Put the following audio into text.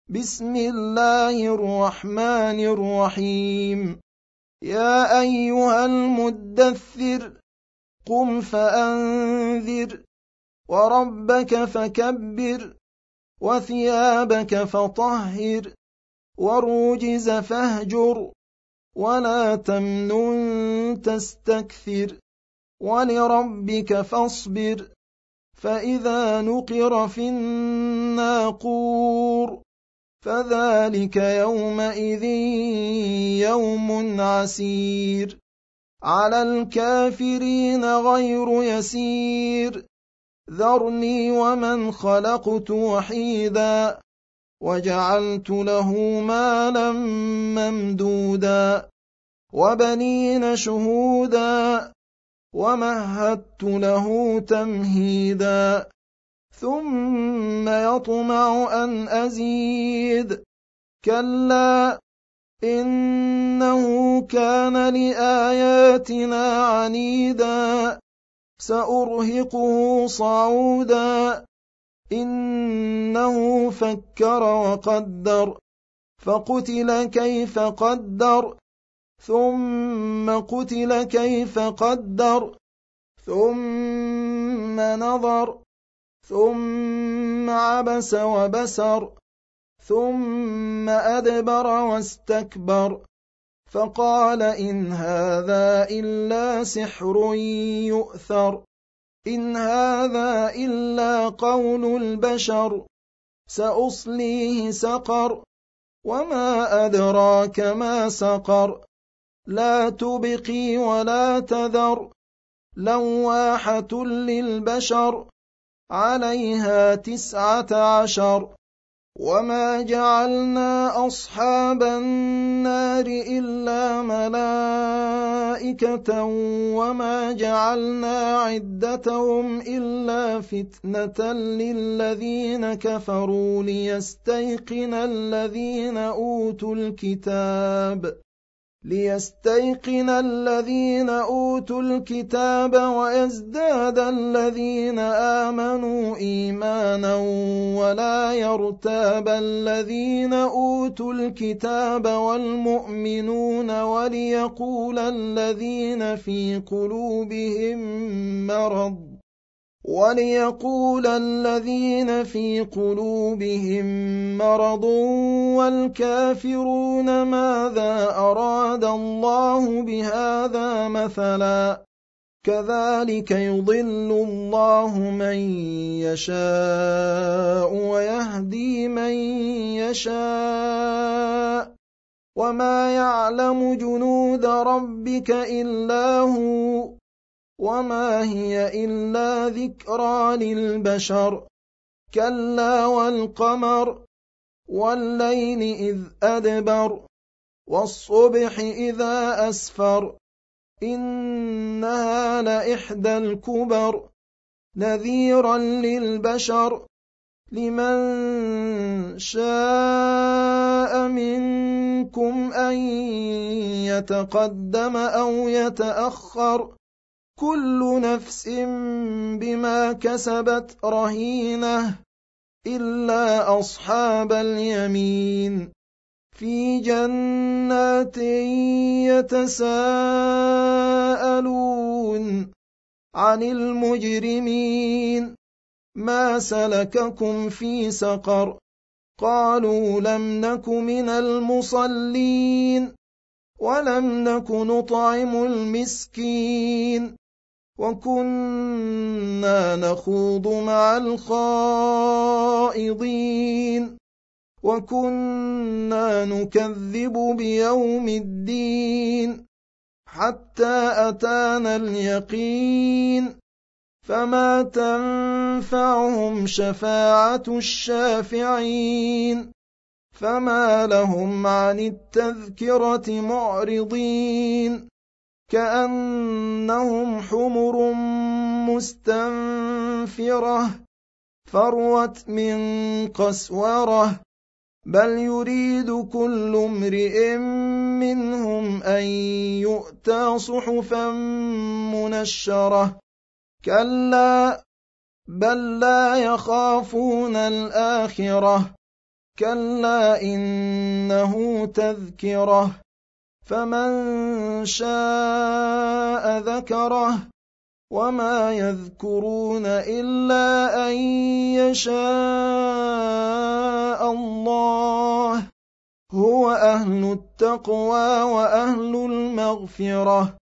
بسم الله الرحمن الرحيم. يا أيها المدثر قم فأنذر وربك فكبر وثيابك فطهر والرجز فاهجر ولا تمنن تستكثر ولربك فاصبر فإذا نقر في الناقور فذلك يومئذ يوم عسير على الكافرين غير يسير ذرني ومن خلقت وحيدا وجعلت له مالا ممدودا وبنين شهودا ومهدت له تمهيدا ثم يطمع أن أزيد كلا إنه كان لآياتنا عنيدا سأرهقه صعودا إنه فكر وقدر فقتل كيف قدر ثم قتل كيف قدر ثم نظر ثم عبس وبسر ثم أدبر واستكبر فقال إن هذا إلا سحر يؤثر إن هذا إلا قول البشر سأصليه سقر وما أدراك ما سقر لا تبقي ولا تذر لواحة للبشر عليها 19 وما جعلنا أصحاب النار إلا ملائكة وما جعلنا عدتهم إلا فتنة للذين كفروا ليستيقن الذين أوتوا الكتاب ويزداد الذين آمنوا إيمانا ولا يرتاب الذين أوتوا الكتاب والمؤمنون وليقول الذين في قلوبهم مرض والكافرون ماذا أراد الله بهذا مثلا كذلك يضل الله من يشاء ويهدي من يشاء وما يعلم جنود ربك إلا هو وما هي إلا ذكرى للبشر كلا والقمر والليل إذ أدبر والصبح إذا أسفر إنها لإحدى الكبر نذيرا للبشر لمن شاء منكم أن يتقدم أو يتأخر كل نفس بما كسبت رهينة إلا أصحاب اليمين في جنات يتساءلون عن المجرمين ما سلككم في سقر قالوا لم نك من المصلين ولم نك نطعم المسكين وكنا نخوض مع الخائضين وكنا نكذب بيوم الدين حتى أتانا اليقين فما تنفعهم شفاعة الشافعين فما لهم عن التذكرة معرضين كأنهم حمر مستنفرة فروت من قسورة بل يريد كل امرئ منهم أن يؤتى صحفا منشرة كلا بل لا يخافون الآخرة كلا إنه تذكرة فمن شاء ذكره وما يذكرون إلا أن يشاء الله هو أهل التقوى وأهل المغفرة